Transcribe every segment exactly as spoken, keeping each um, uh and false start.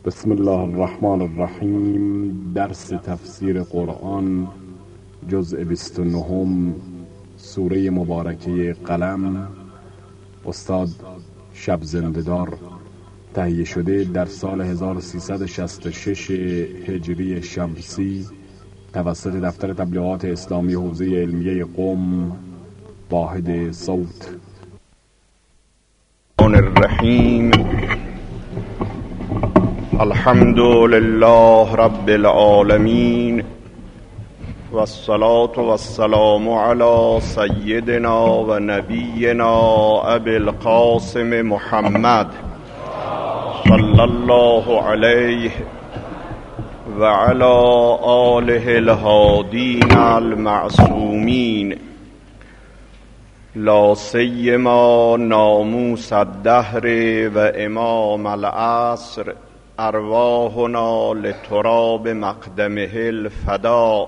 بسم الله الرحمن الرحیم. درس تفسیر قرآن جزء بیست و نه، سوره مبارکه قلم، استاد شب زنده‌دار. تهیه شده در سال هزار و سیصد و شصت و شش هجری شمسی توسط دفتر تبلیغات اسلامی حوزه علمیه قم، واحد صوت. الرحیم. الحمد لله رب العالمین والصلاة والسلام علی سیدنا و نبینا ابی القاسم محمد صلی الله علیه و علی آله الهادین المعصومین، لا سیما ناموس الدهر و امام العصر، ارواحنا لتراب مقدمه الفداء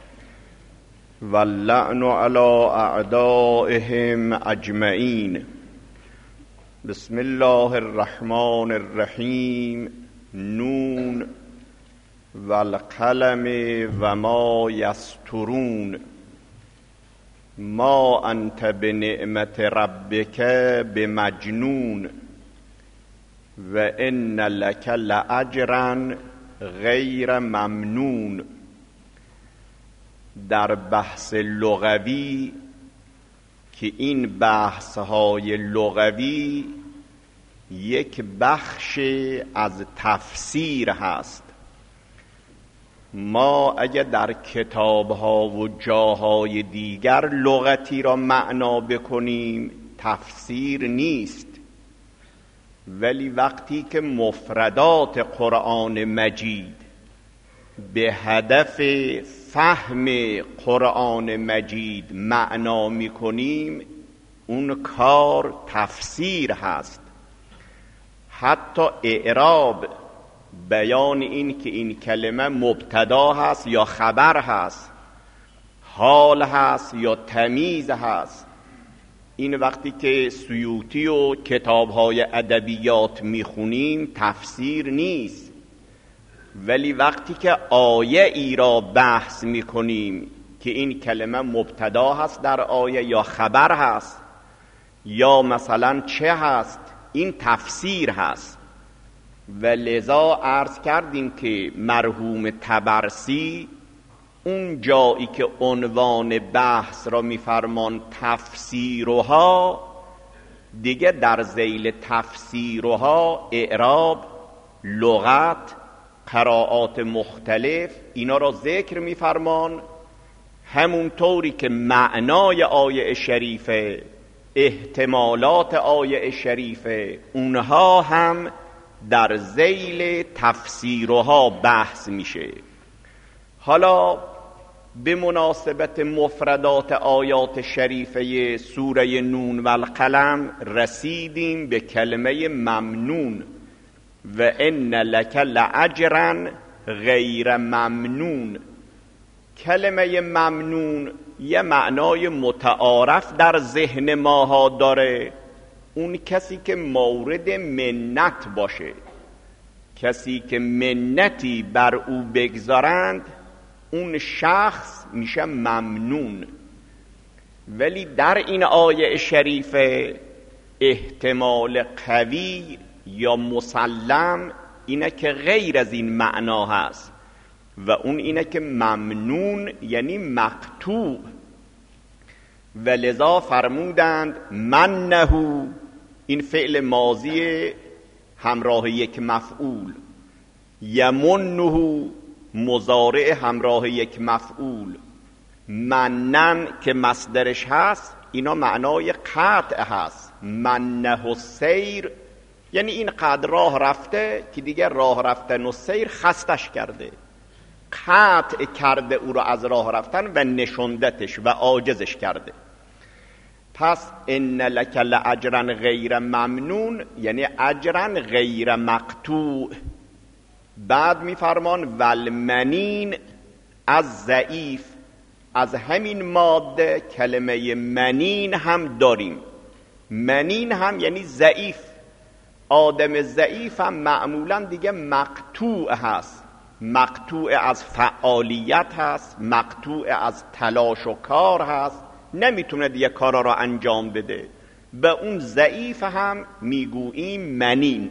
واللعن على اعدائهم اجمعین. بسم الله الرحمن الرحیم. نون والقلم و ما یسطرون. ما انت بنعمت ربک بمجنون و ان لک لاجرا غیر ممنون. در بحث لغوی که این بحث های لغوی یک بخش از تفسیر هست، ما اگه در کتاب ها و جاهای دیگر لغتی را معنا بکنیم تفسیر نیست، ولی وقتی که مفردات قرآن مجید به هدف فهم قرآن مجید معنا میکنیم اون کار تفسیر هست. حتی اعراب، بیان این که این کلمه مبتدا هست یا خبر هست، حال هست یا تمیز هست، این وقتی که سیوطی و کتاب‌های ادبیات میخونیم تفسیر نیست، ولی وقتی که آیه ای را بحث میکنیم که این کلمه مبتدا هست در آیه یا خبر هست یا مثلا چه هست، این تفسیر هست. و لذا عرض کردیم که مرحوم طبرسی اون جایی که عنوان بحث را میفرمان تفسیرها، دیگه در ذیل تفسیرها اعراب، لغت، قرائات مختلف اینا را ذکر میفرمان، همون طوری که معنای آیه شریفه، احتمالات آیه شریفه، اونها هم در ذیل تفسیرها بحث میشه. حالا به مناسبت مفردات آیات شریفه سوره نون و القلم رسیدیم به کلمه ممنون و ان لک لاجرا غیر ممنون. کلمه ممنون یه معنای متعارف در ذهن ماها داره، اون کسی که مورد منت باشه، کسی که منتی بر او بگذارند اون شخص میشه ممنون. ولی در این آیه شریفه احتمال قوی یا مسلم اینه که غیر از این معنا هست و اون اینه که ممنون یعنی مقطوع. و لذا فرمودند منه، این فعل ماضی همراه یک مفعول، یمنه مضارع همراه یک مفعول، منن که مصدرش هست اینا معنای قطع هست. منه السیر یعنی این قدر راه رفته که دیگه راه رفتن و سیر خستش کرده، قطع کرده او را از راه رفتن و نشوندتش و عاجزش کرده. پس ان لک لاجرا غیر ممنون یعنی اجرا غیر مقطوع. بعد میفرمان والمنین از ضعیف، از همین ماده کلمه منین هم داریم. منین هم یعنی ضعیف. آدم ضعیف هم معمولا دیگه مقطوع هست، مقطوع از فعالیت هست، مقطوع از تلاش و کار هست، نمیتونه دیگه کارا را انجام بده. به اون ضعیف هم میگوییم منین.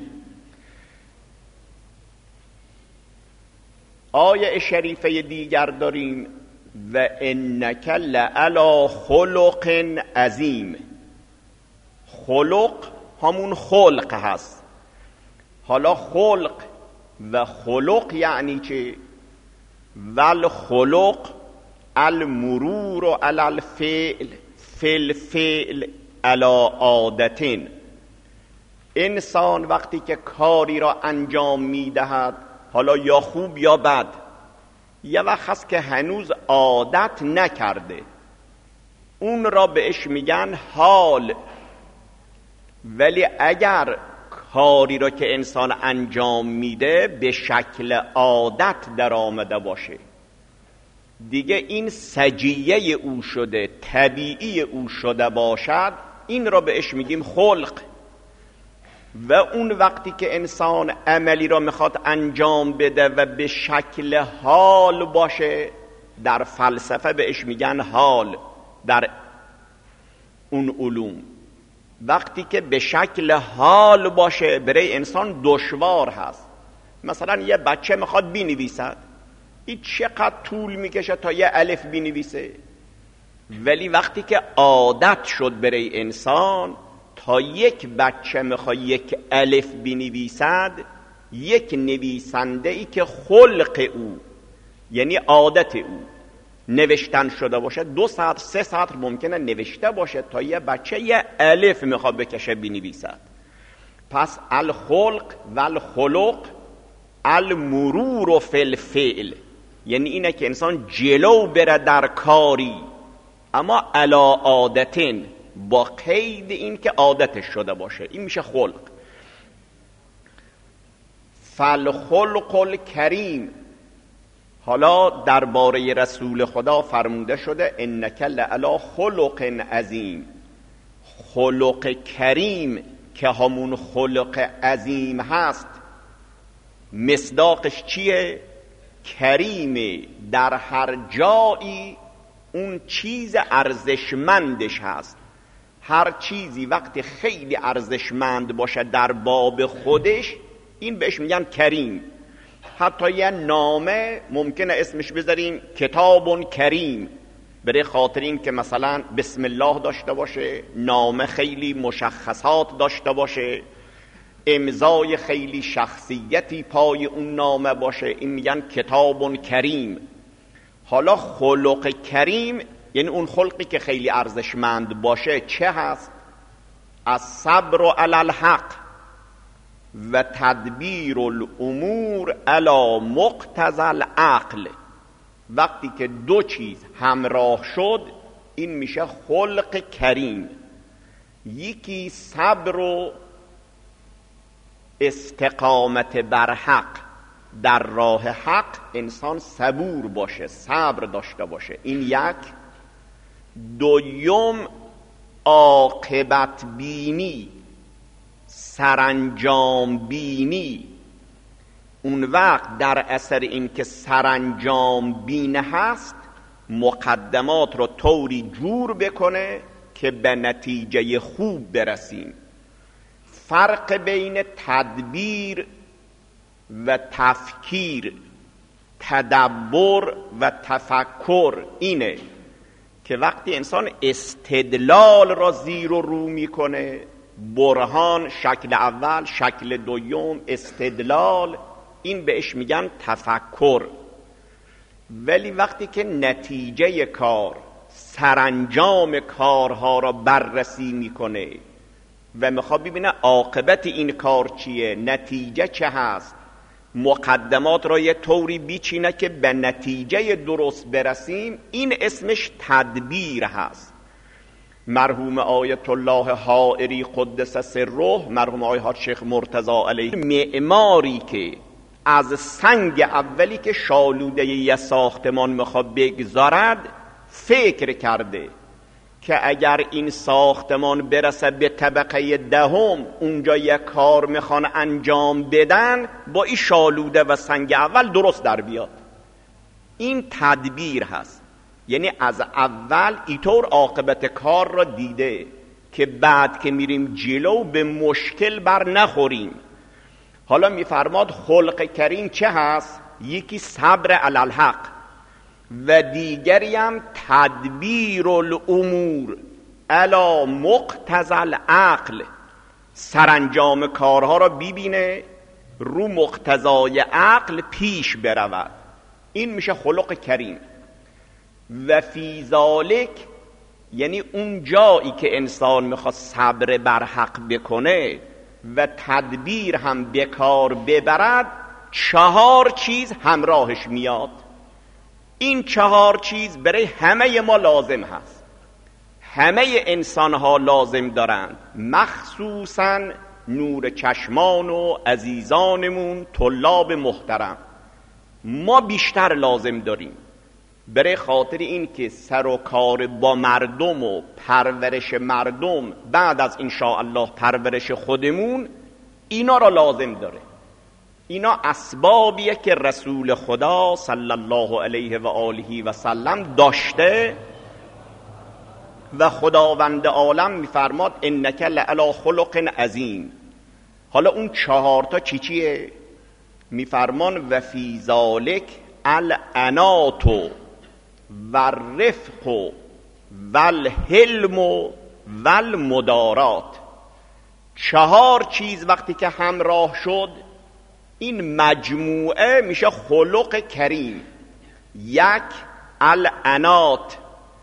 آیه شریفه دیگر داریم و انک لعلی خلق عظیم. خلق همون خلق هست. حالا خلق و خلق یعنی چه؟ ول خلق المرور و علی الفعل فل فعل علی عادتین. انسان وقتی که کاری را انجام میدهد، حالا یا خوب یا بد، یه وقت هست که هنوز عادت نکرده، اون را بهش میگن حال. ولی اگر کاری را که انسان انجام میده به شکل عادت در آمده باشه، دیگه این سجیه او شده، طبیعی او شده باشد، این را بهش میگیم خلق. و اون وقتی که انسان عملی را میخواد انجام بده و به شکل حال باشه، در فلسفه بهش میگن حال. در اون علوم وقتی که به شکل حال باشه برای انسان دشوار هست. مثلا یه بچه میخواد بنویسد، این چقدر طول میکشه تا یه الف بنویسه، ولی وقتی که عادت شد برای انسان تا یک بچه میخواد یک الف بنویسد، یک نویسنده ای که خلق او یعنی عادت او نوشتن شده باشه، دو ساعت سه ساعت ممکنه نوشته باشه تا یه بچه یه الف میخواد بکشه بنویسد. پس الخلق و الخلق المرور فی الفعل، یعنی اینه که انسان جلو بره در کاری، اما علا عادتین، با قید این که عادتش شده باشه، این میشه خلق. فالخلق الکریم. حالا درباره رسول خدا فرموده شده انک لعلی خلق عظیم. خلق کریم که همون خلق عظیم هست، مصداقش چیه؟ کریم در هر جایی اون چیز ارزشمندش هست. هر چیزی وقتی خیلی ارزشمند باشه در باب خودش، این بهش میگن کریم. حتی یه نامه ممکنه اسمش بذاریم کتاب کریم، برای خاطر این که مثلا بسم الله داشته باشه، نامه خیلی مشخصات داشته باشه، امضای خیلی شخصیتی پای اون نامه باشه، این میگن کتاب کریم. حالا خلق کریم یعنی اون خلقی که خیلی ارزشمند باشه چه هست؟ از صبر علی الحق و تدبیر الامور علی مقتضی العقل. وقتی که دو چیز همراه شد این میشه خلق کریم. یکی صبر و استقامت بر حق، در راه حق انسان صبور باشه، صبر داشته باشه، این یک. دوم عاقبت بینی، سرانجام بینی. اون وقت در اثر این که سرانجام بینه هست، مقدمات رو طوری جور بکنه که به نتیجه خوب برسیم. فرق بین تدبیر و تفکیر، تدبر و تفکر اینه که وقتی انسان استدلال را زیر و رو میکنه، برهان شکل اول، شکل دوم استدلال، این بهش میگن تفکر. ولی وقتی که نتیجه کار، سرانجام کارها را بررسی میکنه و میخواد ببینه عاقبت این کار چیه، نتیجه چه هست، مقدمات را یه طوری بیچینه که به نتیجه درست برسیم، این اسمش تدبیر هست. مرحوم آیت الله حائری قدس سره، مرحوم آیت حاج شیخ مرتضی علیه، معماری که از سنگ اولی که شالوده یه ساختمان میخواد بگذارد فکر کرده که اگر این ساختمان برسه به طبقه دهم اونجا یک کار میخوان انجام بدن، با این شالوده و سنگ اول درست در بیاد. این تدبیر هست، یعنی از اول اینطور عاقبت کار را دیده که بعد که میریم جلو به مشکل بر نخوریم. حالا میفرماد خلق کریم چه هست؟ یکی صبر علی الحق و دیگری هم تدبیر الامور علی مقتضی العقل، سرانجام کارها را ببینه رو مقتضای عقل پیش برود. این میشه خلق کریم. و فی ذالک یعنی اون جایی که انسان میخواد صبر بر حق بکنه و تدبیر هم به کار ببرد، چهار چیز همراهش میاد. این چهار چیز برای همه ما لازم هست، همه انسان ها لازم دارند، مخصوصا نور چشمان و عزیزانمون طلاب محترم. ما بیشتر لازم داریم، برای خاطر این که سر و کار با مردم و پرورش مردم بعد از انشاءالله پرورش خودمون اینا را لازم داره. اینا اسبابیه که رسول خدا صلی الله علیه و آله و سلم داشته و خداوند عالم میفرماد انک لعلی خلق عظیم. حالا اون چهار تا چی چیه؟ میفرمان و فی ذالک العنات و الرفق و الحلم و المدارات. چهار چیز وقتی که همراه شد، این مجموعه میشه خلق کریم. یک، العنات.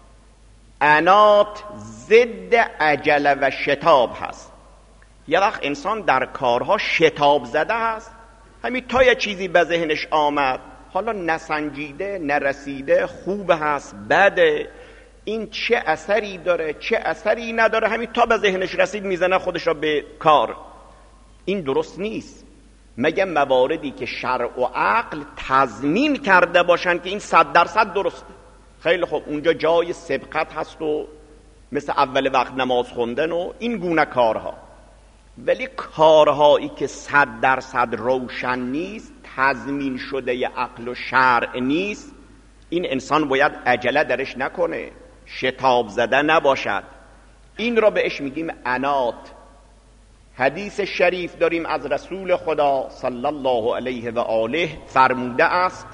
عنات ضد عجله و شتاب هست. یه وقت انسان در کارها شتاب زده هست، همین تا یه چیزی به ذهنش آمد، حالا نسنجیده نرسیده، خوب هست بده، این چه اثری داره چه اثری نداره، همین تا به ذهنش رسید میزنه خودش را به کار. این درست نیست، مگه مواردی که شرع و عقل تضمین کرده باشن که این صد درصد درسته. خیلی خوب، اونجا جای سبقت هست و مثل اول وقت نماز خوندن و این گونه کارها. ولی کارهایی که صد درصد روشن نیست، تضمین شده ی عقل و شرع نیست، این انسان باید عجله درش نکنه، شتاب زده نباشد. این را بهش میگیم عنات. حدیث شریف داریم از رسول خدا صلی الله علیه و آله فرموده است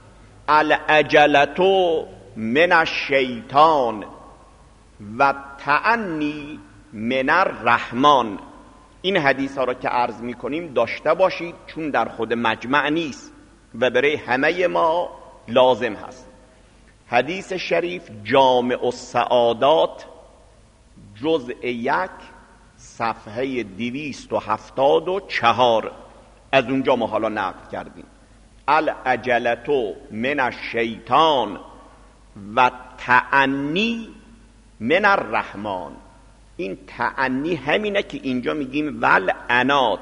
العجلة من الشیطان و تعنی من الرحمن. این حدیث ها را که عرض می کنیم داشته باشید، چون در خود مجمع نیست و برای همه ما لازم هست. حدیث شریف جامع السعادات جزء یک صفحه دویست و هفتاد و چهار، از اونجا ما حالا نقل کردیم. العجلة من الشیطان و تعنی من الرحمن. این تعنی همینه که اینجا میگیم ول عنات.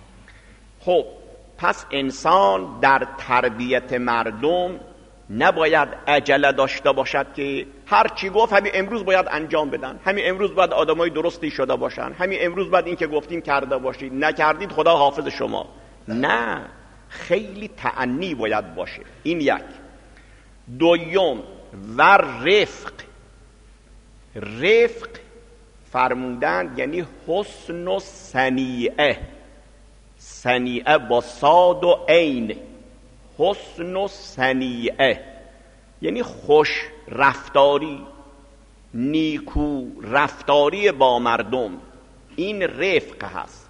خب پس انسان در تربیت مردم نباید عجله داشته باشد که هر چی گفت همین امروز باید انجام بدن، همین امروز باید آدمای درستی شده باشن، همین امروز باید این که گفتیم کرده باشید، نکردید خدا حافظ شما. نه، خیلی تعنی باید باشه. این یک. دوم و رفق. رفق فرمودن یعنی حسن و صنیعه. صنیعه با صاد و عین. حسن و صنیعه یعنی خوش رفتاری، نیکو رفتاری با مردم. این رفق هست.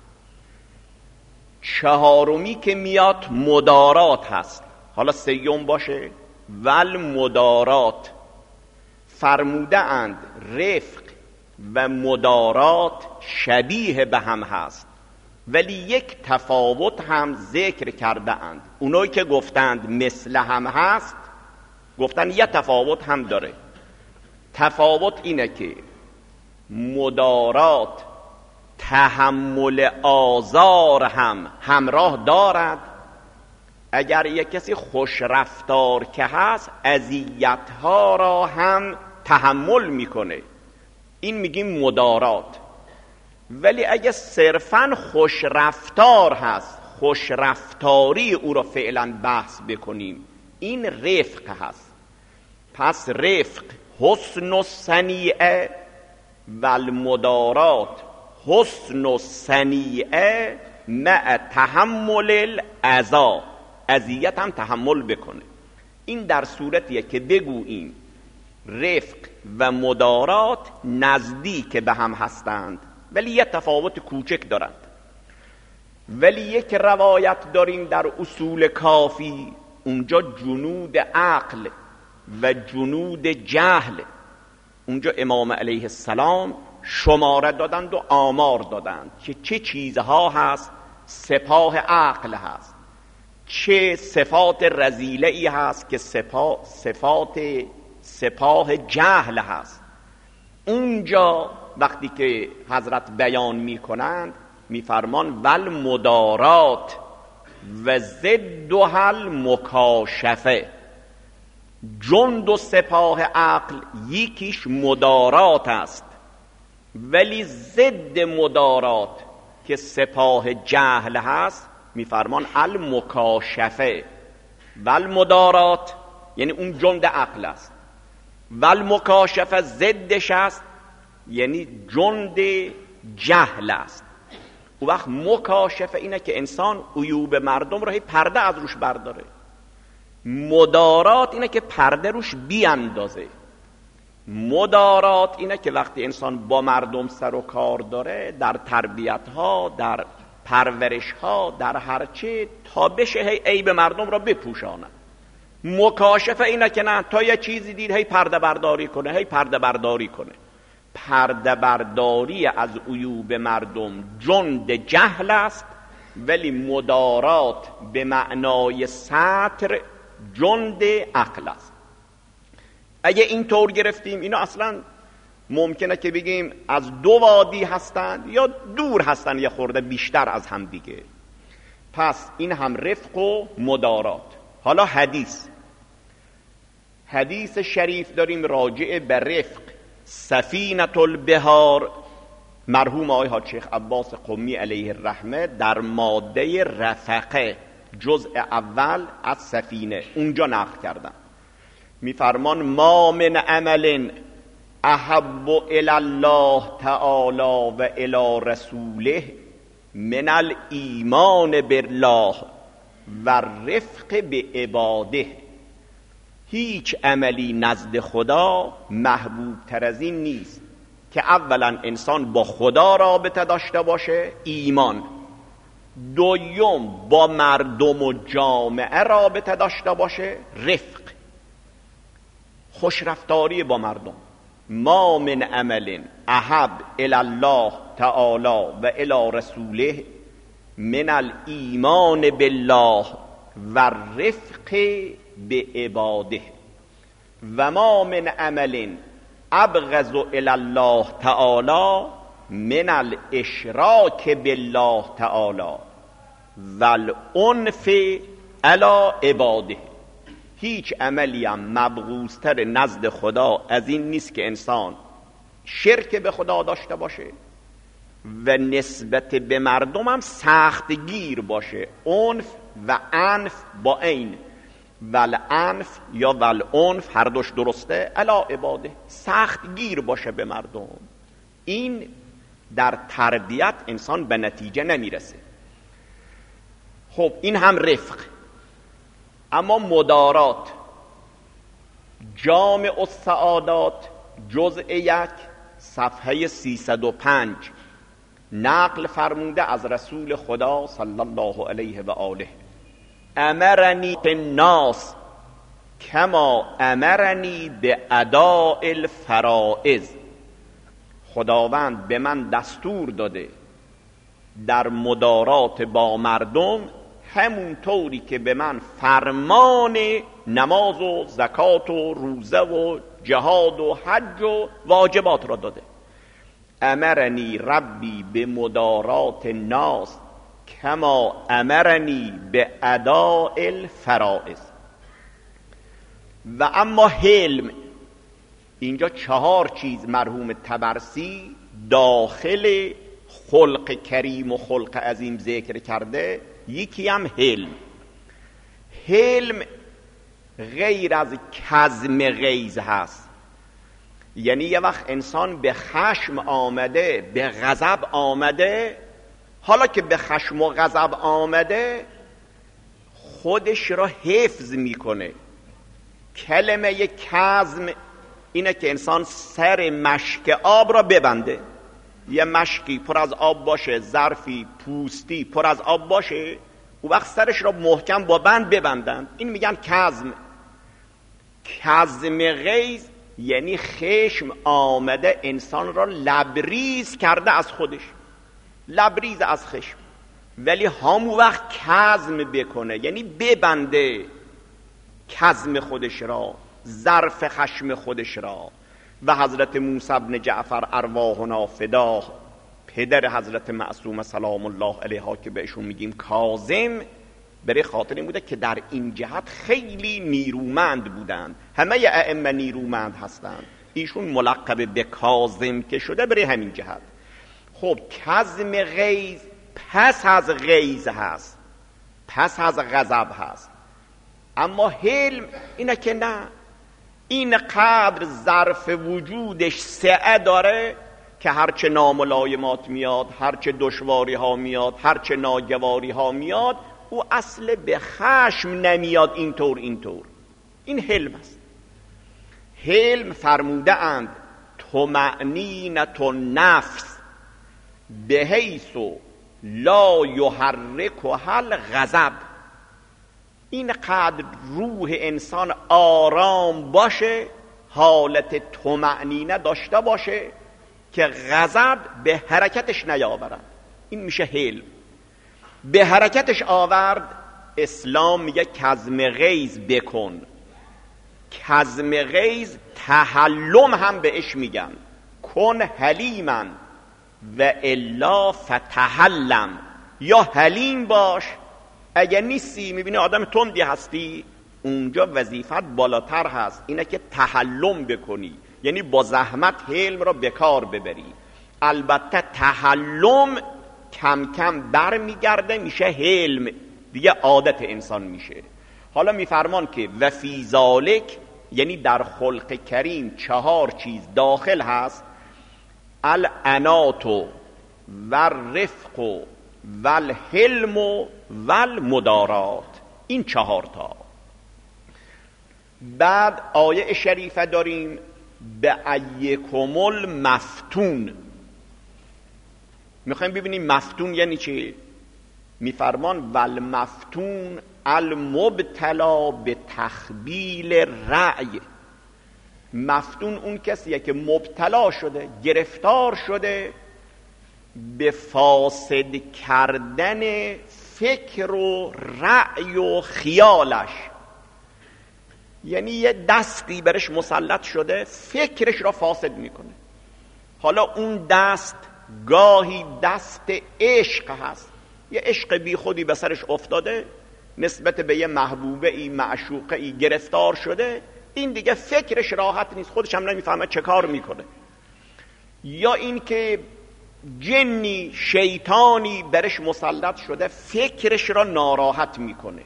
چهارمی که میاد مدارات هست. حالا سیوم باشه ول مدارات. فرموده اند رفق و مدارات شبیه به هم هست، ولی یک تفاوت هم ذکر کرده اند. اونایی که گفتند مثل هم هست گفتن یه تفاوت هم داره. تفاوت اینه که مدارات تحمل آزار هم همراه دارد. اگر یک کسی خوش رفتار که هست اذیت‌ها را هم تحمل میکنه. این میگیم مدارات. ولی اگه صرفاً خوش رفتار هست، خوش رفتاری او را فعلا بحث بکنیم، این رفق هست. پس رفق حسن و صنیعه و المدارات حسن و صنیعه مع تحمل الاذی، اذیت هم تحمل بکنه. این در صورتیه که بگوییم رفق و مدارات نزدیک به هم هستند ولی یه تفاوت کوچک دارند. ولی یک روایت داریم در اصول کافی، اونجا جنود عقل و جنود جهل، اونجا امام علیه السلام شماره دادند و آمار دادند که چه چیزها هست سپاه عقل هست، چه صفات رذیله ای هست که سپاه صفات سپاه جهل هست. اونجا وقتی که حضرت بیان می کنند می فرمان ول مدارات و ضدها المکاشفه. جند و سپاه عقل یکیش مدارات است، ولی ضد مدارات که سپاه جهل هست می فرمان المکاشفه. ول مدارات یعنی اون جند عقل است، ول مکاشفه ضدش است یعنی جند جهل است. او وقت مکاشفه اینه که انسان عیوب مردم را پرده از روش برداره، مدارات اینه که پرده روش بیاندازه. مدارات اینه که وقتی انسان با مردم سر و کار داره، در تربیت ها، در پرورش ها، در هرچه، تا بشه هی عیب مردم را بپوشانه. مکاشفه اینه که نه، تا یه چیزی دید هی پرده برداری کنه، هی پرده برداری کنه. پرده برداری از عیوب مردم جند جهل است، ولی مدارات به معنای ستر جند عقل است. اگه این طور گرفتیم، اینا اصلا ممکنه که بگیم از دو وادی هستند یا دور هستند یه خورده بیشتر از هم دیگه. پس این هم رفق و مدارات. حالا حدیث حدیث شریف داریم راجع به رفق. سفینة البحار مرحوم آقای حاج شیخ عباس قمی علیه الرحمه در ماده رفقه جزء اول از سفینه اونجا نقل کردن، میفرمان ما من عمل احب الی الله تعالی و الی رسوله من الایمان بالله و رفق به عباده. هیچ عملی نزد خدا محبوب تر از این نیست که اولا انسان با خدا رابطه داشته باشه، ایمان، دوم با مردم و جامعه رابطه داشته باشه، رفق، خوشرفتاری با مردم. ما من عمل احب الی الله تعالی و الی رسوله من الایمان بالله و رفق به عباده و ما من عمل ابغض الی الله تعالی من الاشراک بالله تعالی و العنف علی عباده. هیچ عملی هم مبغوض‌تر نزد خدا از این نیست که انسان شرک به خدا داشته باشه و نسبت به مردم هم سخت گیر باشه. عنف و عنف با عین، والعنف یا والعنف هر دوش درسته، علی عباده، سخت گیر باشه به مردم. این در تربیت انسان به نتیجه نمیرسه. خب این هم رفق. اما مدارات، جامع السعادات جزء یک صفحه سیصد و پنج نقل فرموده از رسول خدا صلی الله علیه و آله: امرنی الناس کما امرنی به اداء الفرائض. خداوند به من دستور داده در مدارات با مردم همون طوری که به من فرمان نماز و زکات و روزه و جهاد و حج و واجبات را داده. امرنی ربی به مدارات الناس کما امرنی به اداء الفرائض. و اما حلم، اینجا چهار چیز مرحوم طبرسی داخل خلق کریم و خلق عظیم ذکر کرده. یکی هم حلم. حلم غیر از کظم غیظ هست. یعنی یه وقت انسان به خشم آمده، به غضب آمده، حالا که به خشم و غضب آمده خودش را حفظ میکنه. کلمه کظم اینه که انسان سر مشک آب را ببنده. یه مشکی پر از آب باشه، ظرفی پوستی پر از آب باشه، او وقت سرش را محکم با بند ببندن، این میگن کظم. کظم غیظ یعنی خشم آمده انسان را لبریز کرده از خودش، لبریز از خشم، ولی همون وقت کظم بکنه، یعنی ببنده کظم خودش را، ظرف خشم خودش را. و حضرت موسی بن جعفر ارواحنا فدا، پدر حضرت معصوم سلام الله علیها که بهشون میگیم کاظم، برای خاطر این بوده که در این جهت خیلی نیرومند بودند. همه ائمه نیرومند هستند، ایشون ملقب به کاظم که شده برای همین جهت. خب کظم غیظ پس از غیظ هست، پس از غضب هست. اما حلم اینه که نه، این قدر ظرف وجودش سعه داره که هرچه ناملایمات میاد، هرچه دشواری ها میاد، هرچه ناگواری ها میاد، او اصل به خشم نمیاد اینطور اینطور. این حلم است. حلم فرموده اند طمأنینة النفس بحیث لا یحرکها الغضب. این قدر روح انسان آرام باشه، حالت طمأنینه داشته باشه که غضب به حرکتش نیاورد. این میشه حلم. به حرکتش آورد، اسلام میگه کظم غیظ بکن. کظم غیظ تحلم هم بهش میگن، کن حلیما و الا فتحلم. یا حلیم باش، اگر نیستی میبینی آدم تندی هستی، اونجا وظیفت بالاتر هست، اینه که تحلم بکنی، یعنی با زحمت حلم را به کار ببری. البته تحلم کم کم بر میگرده میشه حلم، دیگه عادت انسان میشه. حالا میفرمان که و فی ذالک، یعنی در خلق کریم چهار چیز داخل هست: العنات و الرفق و الحلم و المدارات. این چهار تا. بعد آیه شریفه داریم به ایکم المفتون. میخوایم ببینیم مفتون یعنی چی. میفرمان والمفتون المبتلا به تخبیل رأی. مفتون اون کسیه که مبتلا شده، گرفتار شده به فاسد کردن فکر و رأی و خیالش. یعنی یه دستی برش مسلط شده، فکرش را فاسد میکنه. حالا اون دست گاهی دست عشق هست، یه عشق بی خودی به سرش افتاده، نسبت به یه محبوبه ای معشوقه ای گرفتار شده، این دیگه فکرش راحت نیست، خودش هم نمیفهمه چه کار میکنه. یا این که جنی شیطانی برش مسلط شده، فکرش را ناراحت میکنه،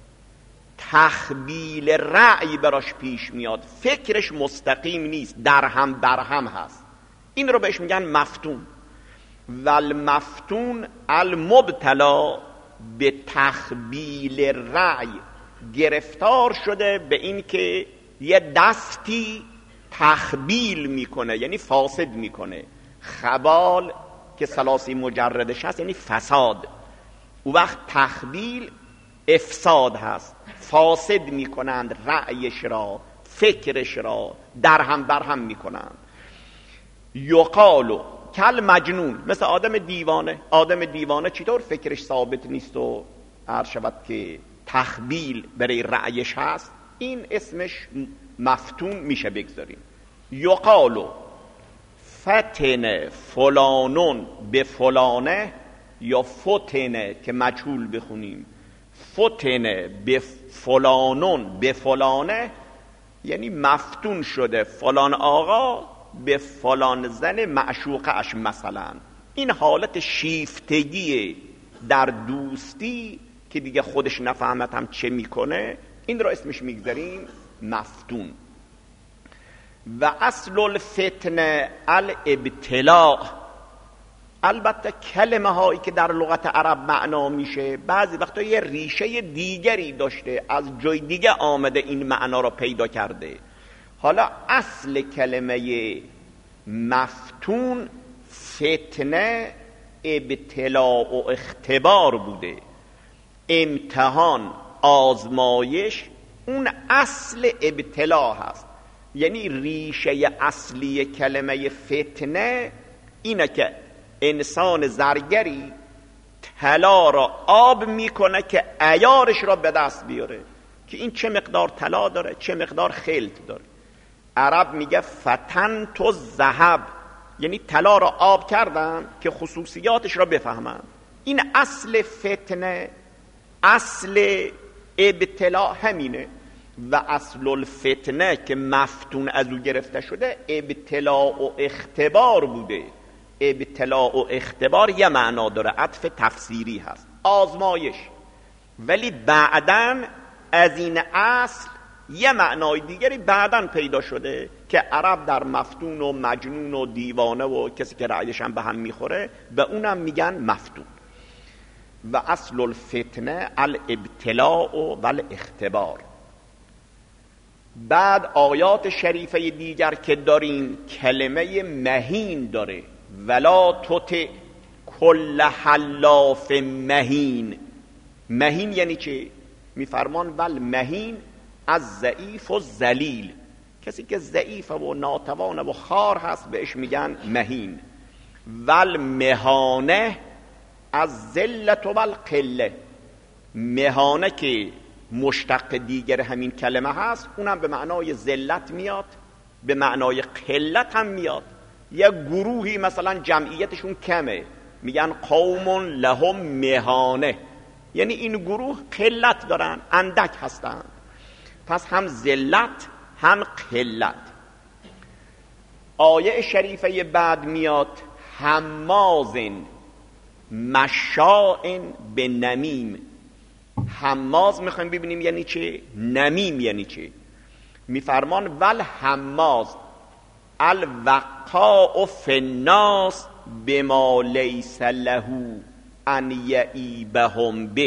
تخبیل رأی براش پیش میاد، فکرش مستقیم نیست، درهم برهم هست. این رو بهش میگن مفتون. والمفتون المبتلا به تخبیل رأی، گرفتار شده به این که یه دستی تخبیل میکنه، یعنی فاسد میکنه. خبال که ثلاثی مجردش هست یعنی فساد. او وقت تخبیل افساد هست، فاسد میکنند رأیش را، فکرش را درهم برهم میکنند. یقالو کل مجنون، مثل آدم دیوانه. آدم دیوانه چطور فکرش ثابت نیست و عرض شود که تخبیل برای رأیش هست، این اسمش مفتون میشه بگذاریم. یقالو فتن فلانون به فلانه، یا فتنه که مجهول بخونیم، فتنه به فلانون به فلانه، یعنی مفتون شده فلان آقا به فلان زن معشوقه اش مثلا. این حالت شیفتگی در دوستی که دیگه خودش نفهمت هم چه میکنه، این رو اسمش میگذاریم مفتون. و اصل الفتنه الابتلاء. البته کلمه هایی که در لغت عرب معنا میشه بعضی وقتا یه ریشه دیگری داشته، از جای دیگه آمده این معنا رو پیدا کرده. حالا اصل کلمه مفتون فتنه، ابتلاء و اختبار بوده. امتحان، آزمایش، اون اصل ابتلا هست. یعنی ریشه اصلی کلمه فتنه اینه که انسان زرگری طلا را آب میکنه که عیارش را به دست بیاره که این چه مقدار طلا داره، چه مقدار خلط داره. عرب میگه فتن تو ذهب، یعنی طلا را آب کردن که خصوصیاتش را بفهمن. این اصل فتنه، اصل ابتلا همینه. و اصل الفتنه که مفتون از او گرفته شده ابتلا و اختبار بوده. ابتلا و اختبار یه معنا داره، عطف تفسیری هست، آزمایش. ولی بعداً از این اصل یه معنای دیگری بعداً پیدا شده که عرب در مفتون و مجنون و دیوانه و کسی که رأیش هم به هم میخوره به اونم میگن مفتون. و اصل الفتنه الابتلاء و الاختبار. بعد آیات شریفه دیگر که داریم کلمه مهین داره. ولا تطع کل حلاف مهین. مهین یعنی چه؟ میفرمان ول مهین از ضعیف و ذلیل. کسی که ضعیف و ناتوان و خار هست بهش میگن مهین. ول مهانه از ذلت و القله. مهانه که مشتق دیگر همین کلمه هست، اونم به معنای ذلت میاد، به معنای قلت هم میاد. یه گروهی مثلا جمعیتشون کمه میگن قوم لهم مهانه، یعنی این گروه قلت دارن، اندک هستن. پس هم ذلت هم قلت. آیه شریفه بعد میاد حمازن مشاء به نمیم. حماز میخوایم ببینیم یعنی چه، نمیم یعنی چه. میفرمان ول حماز الوقاء فی الناس بما لیس له ان یعیبهم به.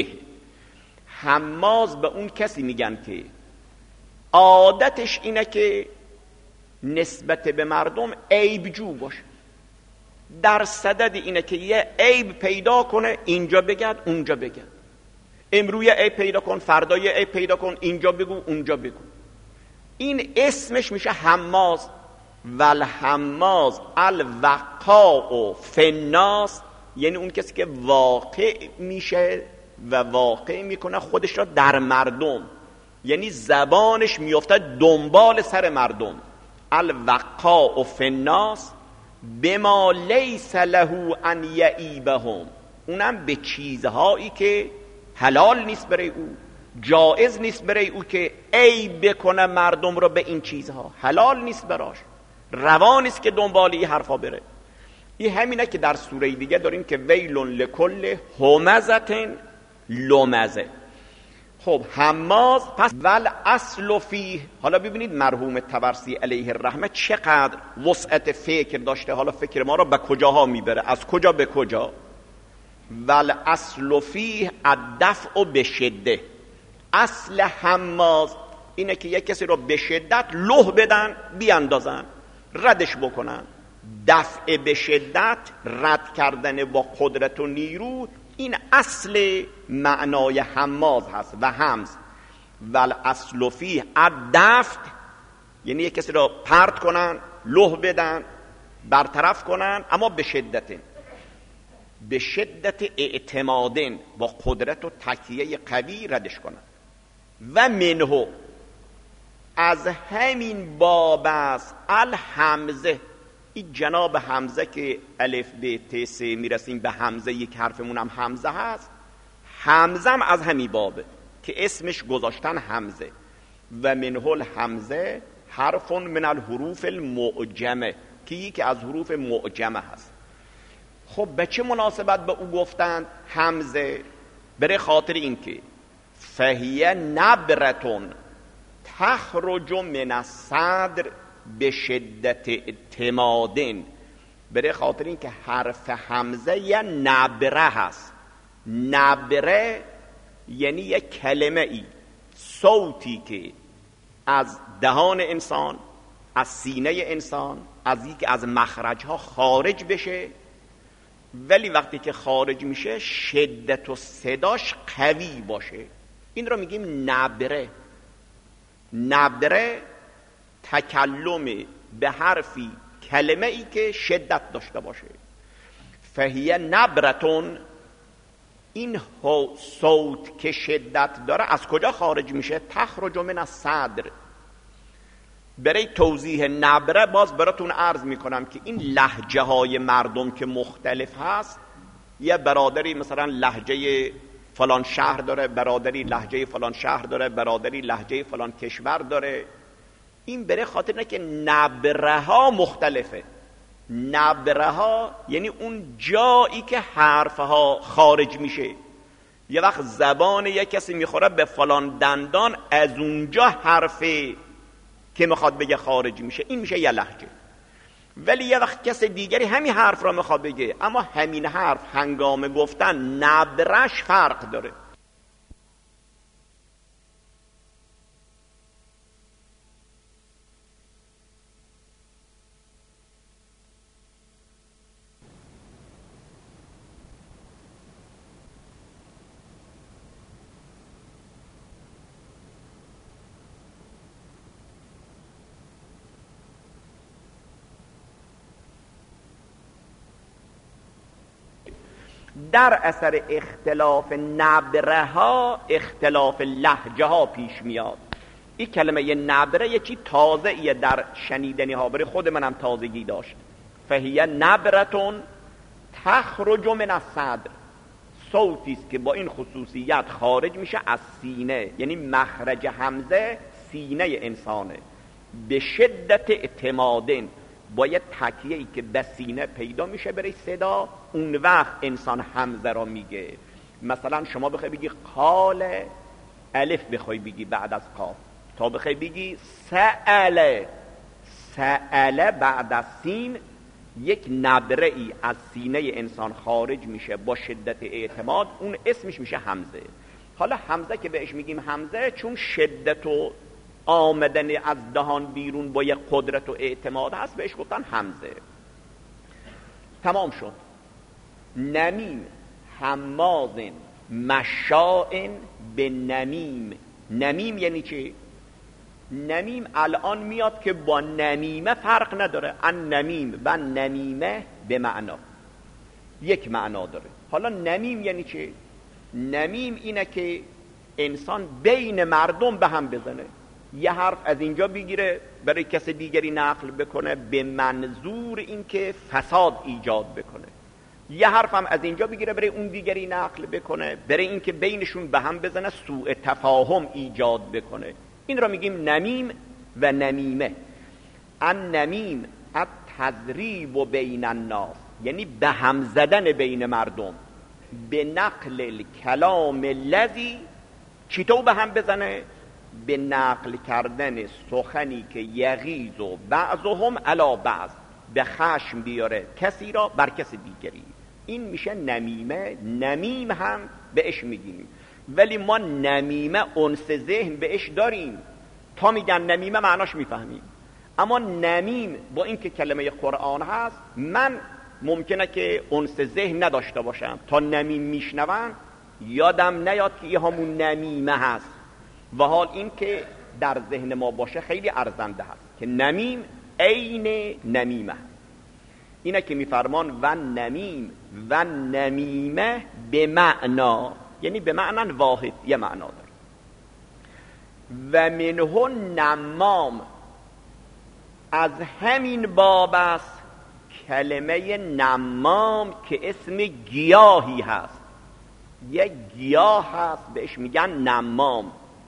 حماز به اون کسی میگن که عادتش اینه که نسبت به مردم عیب جو باشه. در صدد اینه که یه عیب پیدا کنه، اینجا بگد اونجا بگد. امروز یه عیب پیدا کن، فردا یه عیب پیدا کن، اینجا بگو اونجا بگو. این اسمش میشه حماز. والحماز الوقاء فی الناس، یعنی اون کسی که واقع میشه و واقع میکنه خودش را در مردم، یعنی زبانش میفته دنبال سر مردم. الوقاء فی الناس بما لیس له ان یعیبهم. اونم به چیزهایی که حلال نیست برای او، جائز نیست برای او که عیب بکنه مردم رو به این چیزها. حلال نیست براش، روا نیست که دنبال این حرفا بره. این همینه که در سوره دیگه داریم که ویل لکل همزه لمزه. خب حماز. پس ول اصل فیه. حالا ببینید مرحوم طبرسی علیه الرحمه چقدر وسعت فکر داشته. حالا فکر ما رو به کجاها میبره، از کجا به کجا. ول اصل فیه الدفع بشده. اصل حماز اینه که یک کسی رو به شدت له بدن، بیاندازن، ردش بکنن. دفع به شدت، رد کردن با قدرت و نیرو، این اصل معنای حماز هست. و همز ول اصل فیه الدفع، یعنی یک کسی رو پرت کنن، له بدن، برطرف کنن، اما به شدت، به شدت اعتمادن، با قدرت و تکیه قوی ردش کنن. و منه، از همین باب است الحمزه. این جناب حمزه که الف ب ت س میرسیم به حمزه، یک حرفمون هم حمزه هست. حمزه هم از همین بابه که اسمش گذاشتن حمزه. و منه الحمزه حرف من الحروف المعجمه که یکی از حروف معجمه هست. خب به چه مناسبت به او گفتند حمزه؟ برای خاطر اینکه فهیه نبرتون تخرج من الصدر به شدت اعتمادن. برای خاطر اینکه حرف حمزه یه نبره هست. نبره یعنی یه کلمه ای، صوتی که از دهان انسان، از سینه انسان، از یک از مخرجها خارج بشه، ولی وقتی که خارج میشه شدت و صداش قوی باشه. این رو میگیم نبره. نبره تکلم به حرفی، کلمه ای که شدت داشته باشه. فهیه نبرتون، این صوت که شدت داره از کجا خارج میشه؟ تخرج من الصدر. برای توضیح نبره باز براتون عرض میکنم که این لهجه های مردم که مختلف هست، یه برادری مثلا لهجه فلان شهر داره، برادری لهجه فلان شهر داره، برادری لهجه فلان کشور داره. این برای خاطر اینه که نبره ها مختلفه. نبره ها یعنی اون جایی که حرف ها خارج میشه. یه وقت زبان یک کسی میخوره به فلان دندان، از اونجا حرفی که میخواد بگه خارج میشه، این میشه یه لهجه. ولی یه وقت کس دیگری همین حرف را میخواد بگه، اما همین حرف هنگام گفتن نبرش فرق داره. در اثر اختلاف نبره ها اختلاف لهجه ها پیش میاد. این کلمه یه نبره یه چی تازه ایه در شنیدنی ها، برای خود منم تازگی داشت. فهیه نبرتون تخرج من الصدر، صوتی است که با این خصوصیت خارج میشه از سینه، یعنی مخرج حمزه سینه انسانه. به شدت اعتمادن، با یه تکیه‌ای که به سینه پیدا میشه برای صدا، اون وقت انسان حمزه را میگه. مثلا شما بخوای بگی قال، الف بخوای بگی بعد از قاف، تا بخوای بگی سأل، سأل بعد از سین، یک نبره ای از سینه انسان خارج میشه با شدت اعتماد، اون اسمش میشه حمزه. حالا حمزه که بهش میگیم حمزه چون شدت و آمدن از دهان بیرون با یک قدرت و اعتماد هست، بهش گفتن حمزه. تمام شد. نمیم حماز مشاء به نمیم. نمیم یعنی چی؟ نمیم الان میاد که با نمیمه فرق نداره. ان نمیم و نمیمه به معنا یک معنا داره. حالا نمیم یعنی چی؟ نمیم اینه که انسان بین مردم به هم بزنه، یه حرف از اینجا بگیره برای کس دیگری نقل بکنه به منظور اینکه فساد ایجاد بکنه، یه حرف هم از اینجا بگیره برای اون دیگری نقل بکنه برای اینکه بینشون به هم بزنه، سوء تفاهم ایجاد بکنه. این را میگیم نمیم و نمیمه. ان نمیم التضریب بین الناس، یعنی به هم زدن بین مردم، به نقل الکلام الذی، چطور به هم بزنه؟ به نقل کردن سخنی که یغیظ و بعضهم علی بعض، به خشم بیاره کسی را بر کسی دیگری. این میشه نمیمه. نمیم هم بهش میگیم، ولی ما نمیمه انس ذهن بهش داریم. تا میگن نمیمه معناش میفهمیم، اما نمیم با اینکه کلمه قرآن هست، من ممکنه که انس ذهن نداشته باشم، تا نمیم میشنوم یادم نیاد که این همون نمیمه هست، و حال این که در ذهن ما باشه خیلی ارزنده هست که نمیم عین نمیمه. اینه که میفرمان و نمیم و نمیمه به معنا، یعنی به معنی واحد، یه معنا داره. و منه نمام، از همین باب است کلمه نمام که اسم گیاهی هست. یه گیاه هست بهش میگن نمام.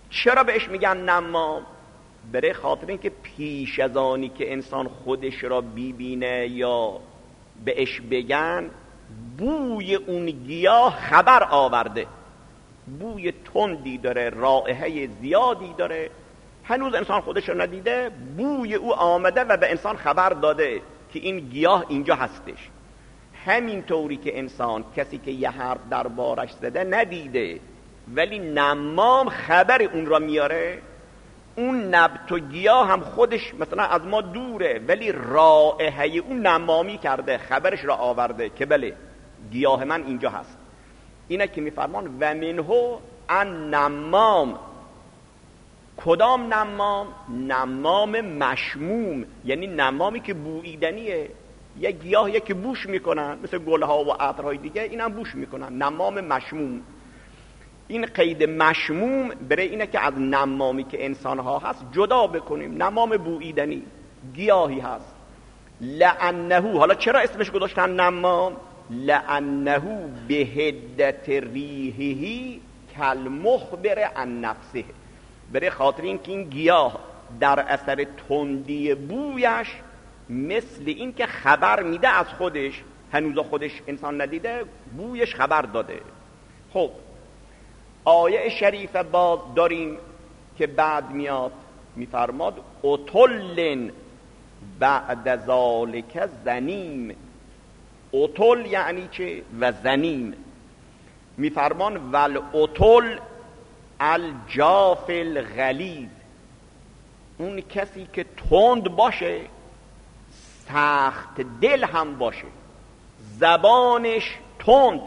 چرا بهش میگن نمام؟ برای خاطر اینکه پیش از آنی که انسان خودش را ببینه یا بهش بگن بوی اون گیاه خبر آورده، بوی تندی داره، رائحه زیادی داره، هنوز انسان خودش رو ندیده، بوی او آمده و به انسان خبر داده که این گیاه اینجا هستش. همین طوری که انسان کسی که یه حرف دربارش زده ندیده ولی نمام خبر اون را میاره، اون نبت و گیاه هم خودش مثلا از ما دوره ولی رائحه اون نمامی کرده، خبرش را آورده که بله گیاه من اینجا هست. اینه که میفرمان و منهو ان نمام. کدام نمام؟ نمام مشموم، یعنی نمامی که بوییدنیه. یه گیاهیه که بوش میکنن مثل گلها و عطرهای دیگه، اینم بوش میکنن، نمام مشموم. این قید مشموم برای اینه که از نمامی که انسانها هست جدا بکنیم. نمام بوییدنی گیاهی هست. لعنه، حالا چرا اسمش گذاشتن نمام؟ لعنه به حدت ریحه کالمخبر عن نفسه، برای خاطر اینکه این گیاه در اثر تندی بویش مثل این که خبر میده از خودش، هنوز خودش انسان ندیده، بویش خبر داده. خب آیه شریف باز داریم که بعد میاد میفرماد اتل بعد ذالک زنیم. اتل یعنی چه؟ و زنیم. میفرمان ول اتل الجاف الغلیظ، اون کسی که تند باشه، سخت دل هم باشه، زبانش تند،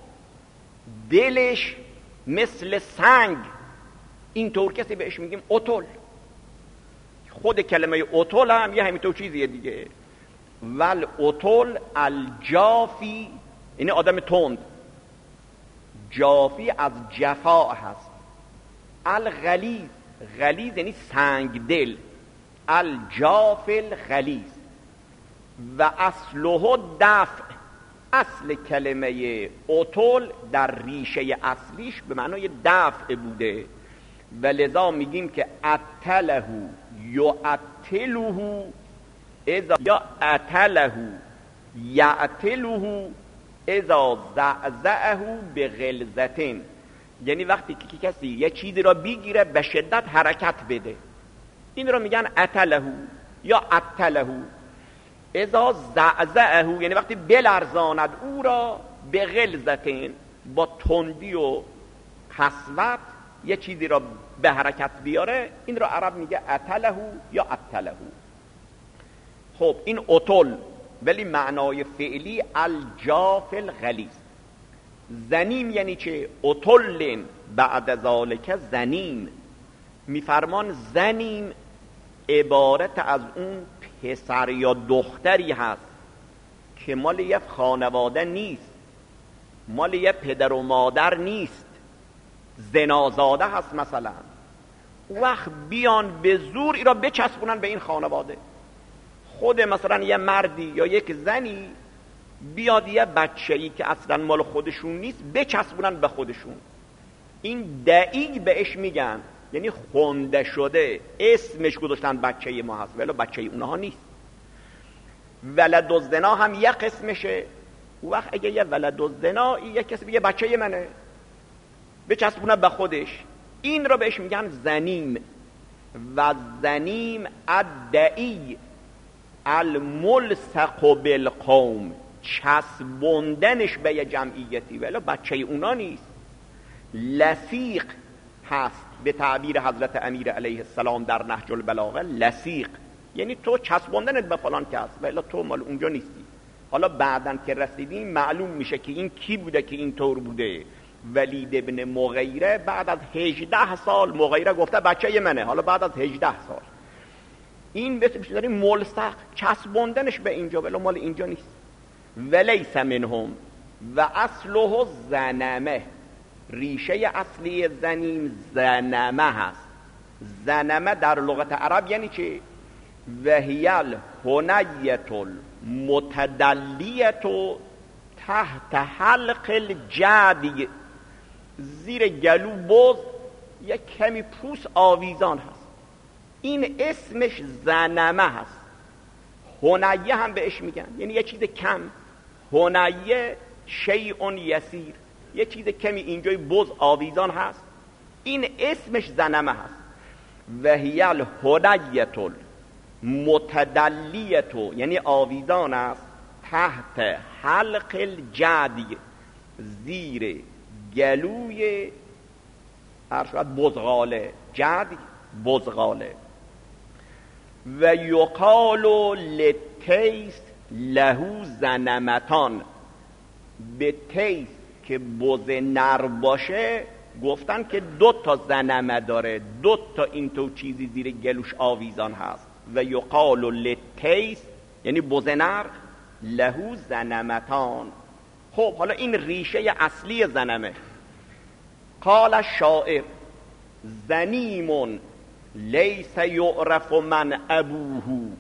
دلش مثل سنگ، اینطور کسی بهش میگیم اتل. خود کلمه اتل هم یه همینطور چیزیه دیگه. ول اتل الجافی یعنی آدم تند، جافی از جفا هست. الغلیظ، غلیظ یعنی سنگ دل، الجاف الغلیظ. و اصله دفع، اصل کلمه اتل در ریشه اصلیش به معنای دفع بوده و لذا میگیم که اتله یعتله اذا یا اتله یعتله اذا زعزعه بغلظتن، یعنی وقتی که کسی یه چیزی را بگیره به شدت حرکت بده، این را میگن اتله یا اتله. اذا زعزعه یعنی وقتی بلرزاند او را به غلظتن، با تندی و قسوت یه چیزی را به حرکت بیاره، این را عرب میگه اتله یا اتله. خب این اتل ولی معنای فعلی الجاف الغلیظ. زنیم یعنی چه؟ اتل بعد ذالک زنیم. میفرمان زنیم عبارت از اون پسر یا دختری هست که مال یه خانواده نیست، مال یه پدر و مادر نیست، زنازاده هست مثلا، وقت بیان به زور ای را بچسبونن به این خانواده. خود مثلا یه مردی یا یک زنی بیاد یه بچه‌ای که اصلا مال خودشون نیست بچسبونن به خودشون، این دعی بهش میگن، یعنی خونده شده، اسمش گذاشتن بچه ما هست ولی بچه اونها نیست. ولد الزنا هم یه قسمشه. وقت اگه یه ولد الزنا یه کسی بگه بچه منه بچسبونه به خودش، این رو بهش میگن زنیم. و زنیم الدعی الملصق بالقوم، چسبوندنش به یه جمعیتی ولی بچه اونا نیست. لصیق هست به تعبیر حضرت امیر علیه السلام در نهج البلاغه، لصیق یعنی تو چسبوندنت به فلان کس ولی تو مال اونجا نیستی. حالا بعدن که رسیدیم معلوم میشه که این کی بوده که این طور بوده. ولید ابن مغیره بعد از هجده سال، مغیره گفته بچه منه، حالا بعد از هجده سال این بسیار داریم ملصق، چسبوندنش به اینجا ولی مال اینجا نیست. ولیس منهم و اصله زنمه، ریشه اصلی زنیم زنمه هست. زنمه در لغت عرب یعنی چه؟ وهیل هنیت المتدلیت تحت حلق الجدی، زیر گلو بز یک کمی پوست آویزان هست، این اسمش زنمه هست. هنیه هم بهش میگن، یعنی یه چیز کم. هنیه شیء یسیر، یه چیز کمی اینجای بز آویزان هست، این اسمش زنمه هست. و هی الهنیه المتدلیه، یعنی آویزان است تحت حلق الجدی، زیر گلوی ارشد بزغاله، جدی بزغاله. و یقال لتیس لهو زنمتان، به تیس که بز نر باشه گفتن که دو تا زنمه داره، دو تا این تو چیزی زیر گلوش آویزان هست. و یقال لتیس یعنی بز نر، لهو زنمتان. خب حالا این ریشه اصلی زنمه. قال الشاعر زنیم لیس یعرف من ابوه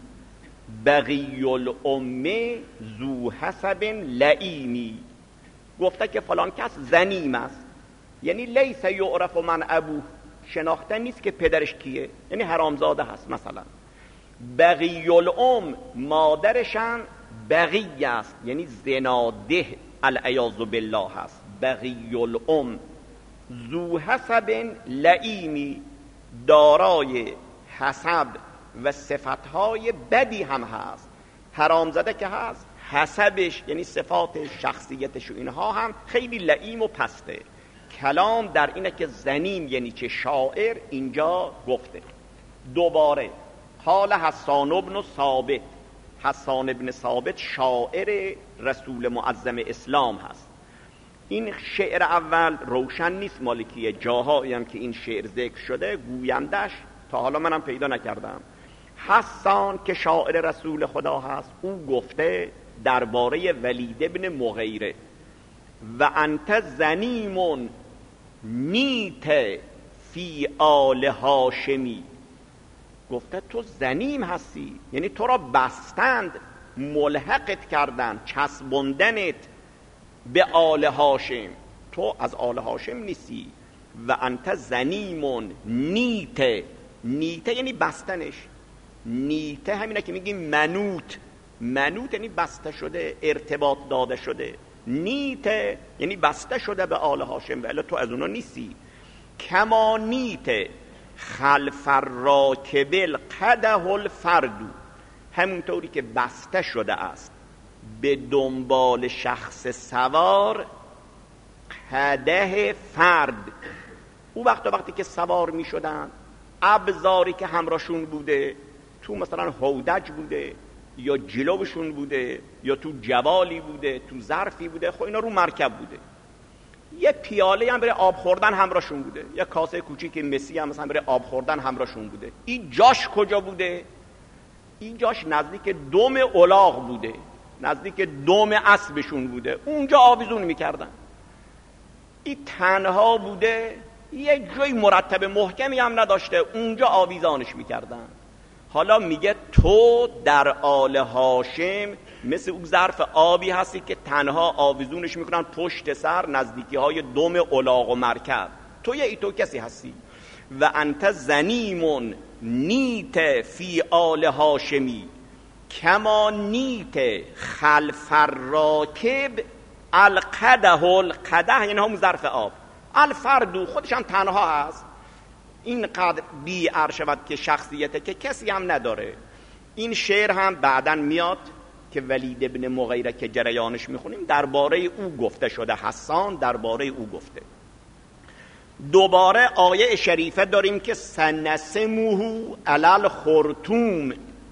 بغی الام ذو حسب لئیمی. گفته که فلان کس زنیم است، یعنی لیس یعرف من ابوه، شناخته نیست که پدرش کیه، یعنی حرامزاده هست. مثلا بغی الام، مادرشان بغی است، یعنی زناده العیاذ بالله هست. بغی الام ذو حسب لئیمی، دارای حسب و صفتهای بدی هم هست. حرامزاده که هست، حسبش یعنی صفات شخصیتش و اینها هم خیلی لئیم و پسته. کلام در اینه که زنیم یعنی چه. شاعر اینجا گفته دوباره قال حسان ابن ثابت، حسان ابن ثابت شاعر رسول معظم اسلام هست. این شعر اول روشن نیست مالکیه، جاهایی هم که این شعر ذکر شده گویندش تا حالا منم پیدا نکردم. حسان که شاعر رسول خدا هست، او گفته درباره ولید ابن مغیره و انت زنیمون نیت فی آل هاشمی. گفته تو زنیم هستی، یعنی تو را بستند، ملحقت کردن، چسبوندنت به آل هاشم، تو از آل هاشم نیستی. و انت زنیمون نیت، نیت یعنی بستنش. نیت همینه که میگیم منوت، منوت یعنی بسته شده، ارتباط داده شده. نیت یعنی بسته شده به آل هاشم، ولی تو از اونا نیستی. کما نیت خلف الراکب القده الفردو، همونطوری که بسته شده است به دنبال شخص سوار قده فرد. او وقت وقتی که سوار می شدن، ابزاری که همراهشون بوده، تو مثلا هودج بوده یا جلوشون بوده یا تو جوالی بوده، تو ظرفی بوده، خب اینا رو مرکب بوده. یه پیاله هم برای آب خوردن همراهشون بوده، یه کاسه کوچیک مسی هم مثلا برای آب خوردن همراهشون بوده. این جاش کجا بوده؟ این جاش نزدیک دم الاغ بوده، نزدیک دم اسبشون بوده، اونجا آویزون میکردن. این تنها بوده، یه جای مرتب محکمی هم نداشته، اونجا آویزانش میکردن. حالا میگه تو در آل هاشم مثل اون ظرف آبی هستی که تنها آویزونش میکنن پشت سر نزدیکی های دم الاغ و مرکب. تو یه ای تو کسی هستی. و انت زنیمون نیت فی آل هاشمی کما نیت خلف الراکب القده، القده یعنی همون ظرف آب، الفردو خودش هم تنها هست، این قدر بی ارشد که شخصیته که کسی هم نداره. این شعر هم بعدن میاد که ولید ابن مغیره که جریانش میخونیم درباره او گفته شده، حسان درباره او گفته. دوباره آیه شریفه داریم که سنسمه علل خرطوم.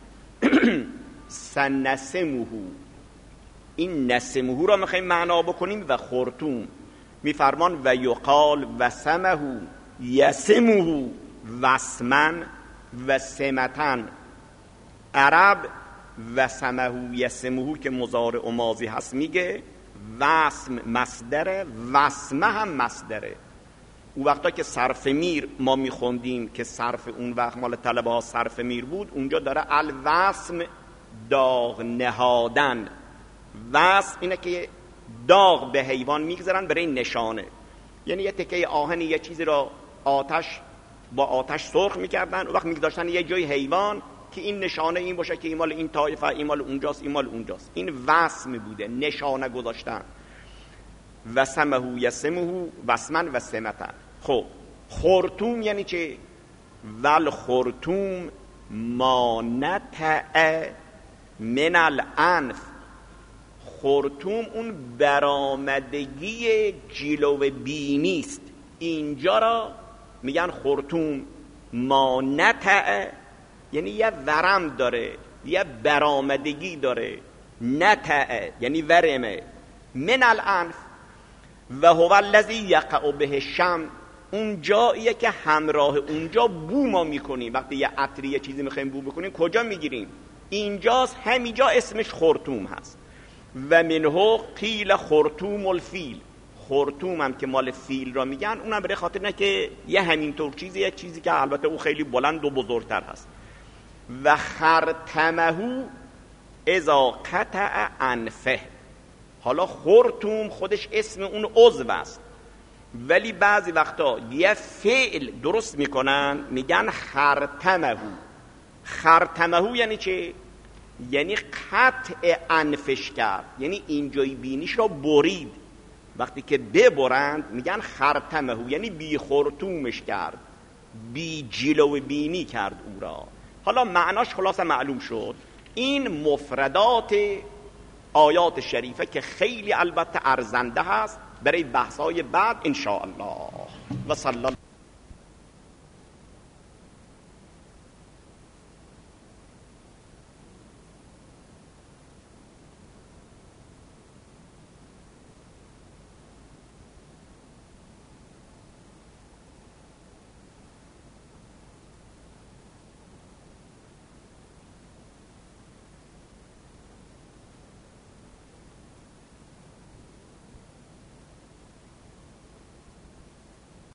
سنسمه، این نسمه را میخوایم معنا بکنیم و خرطوم میفرمان و یقال وسمه یسمه وسمن و سمتن. عرب وسمه یسمه که مضارع و ماضی هست میگه وسم مصدره، وسمه هم مصدره. اون وقتا که صرف میر ما میخوندیم که صرف اون وقت مال طلبه ها صرف میر بود، اونجا داره الوسم داغ نهادن. وسم اینه که داغ به حیوان میگذارن برای نشانه، یعنی یه تکه آهن یه چیزی را آتش با آتش سرخ میکردن، و وقت میگذاشتن یه جای حیوان که این نشانه این باشه که این مال این طایفه، این مال اونجاست، این مال اونجاست. این وسم بوده، نشانه گذاشتن. وسمه یسمه وسمن و سمتن. خب خرطوم یعنی چه؟ ول خرطوم ما نطع من الانف. خرطوم اون برآمدگی جلو بینی است. اینجا را میگن خرطوم. ما نطع یعنی یه ورم داره، یه برآمدگی داره. نطع یعنی ورمه. من الانف و هو الذی یقع به شم. اون جاییه که همراه اونجا بو ما میکنیم. وقتی یه عطری یه چیزی میخوایم بو بکنیم کجا میگیریم؟ اینجاست، همینجا اسمش خرطوم هست. و منه قیل خرطوم الفیل. خرطوم هم که مال فیل را میگن، اونم برای خاطر نه که یه همینطور چیزی، یه چیزی که البته او خیلی بلند و بزرگتر هست. و خرطمه اذا قطع انفه. حالا خرطوم خودش اسم اون عضو است، ولی بعضی وقتا یه فعل درست میکنن میگن خرطمه. خرطمه یعنی چه؟ یعنی قطع انفش کرد، یعنی اینجای بینیش را برید. وقتی که ببرند میگن خرطمه، یعنی بی خرطومش کرد، بی جلو بینی کرد او را. حالا معناش خلاصه معلوم شد. این مفردات آیات شریفه که خیلی البته ارزنده هست برای بحث‌های بعد ان شاء الله. و صلی الله